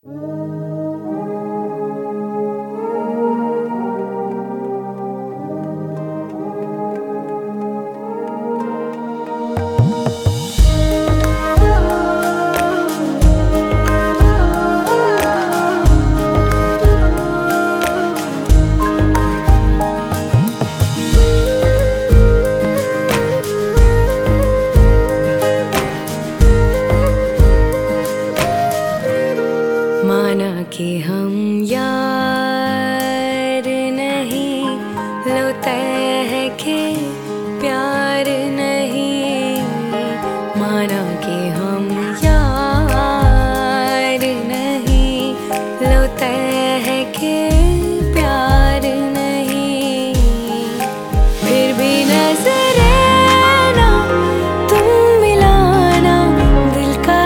माना कि हम यार नहीं, लो तय है कि प्यार नहीं। माना कि हम यार नहीं, लो तय है कि प्यार नहीं। फिर भी नजरें ना तुम मिलाना, दिल का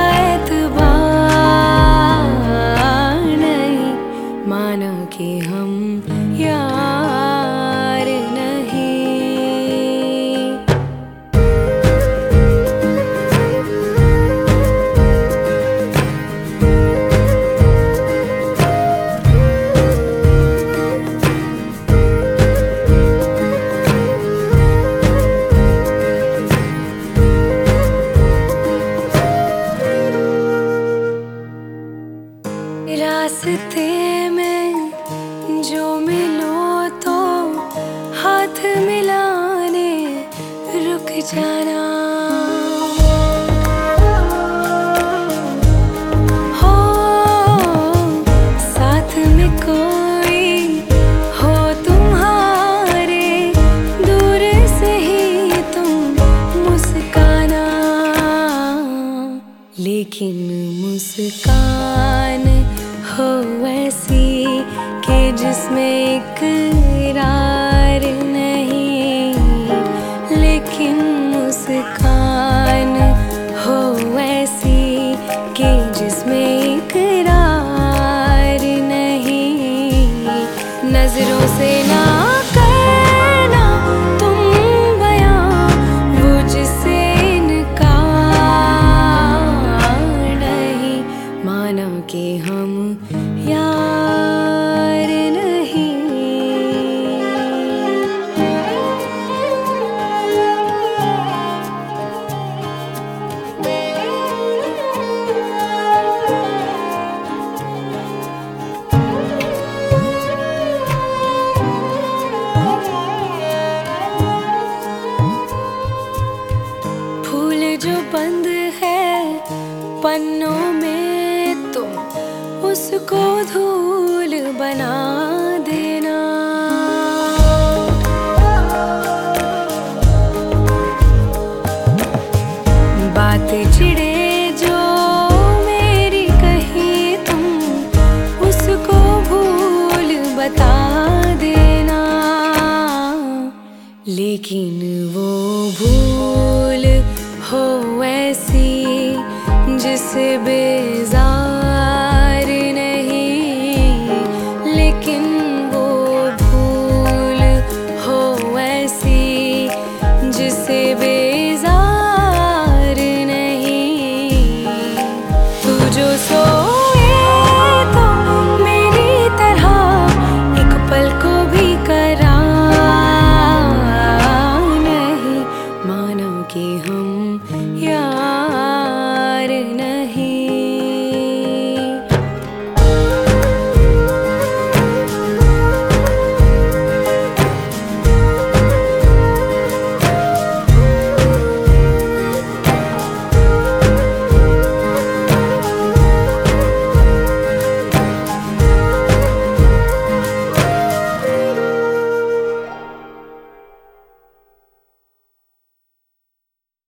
एतबार नहीं। माना कि हम यार नहीं। रास्ते में जो मिलो तो हाथ मिलाने रुक जाना। हो साथ में कोई हो तुम्हारे, दूर से ही तुम मुस्काना। लेकिन मुस्कान हो ऐसी कि जिसमें इकरार नहीं। लेकिन मुस्कान हो ऐसी कि जिसमें इकरार नहीं। नजरों से ना करना तुम बयां वो जिससे इनकार नहीं। माना कि हम यार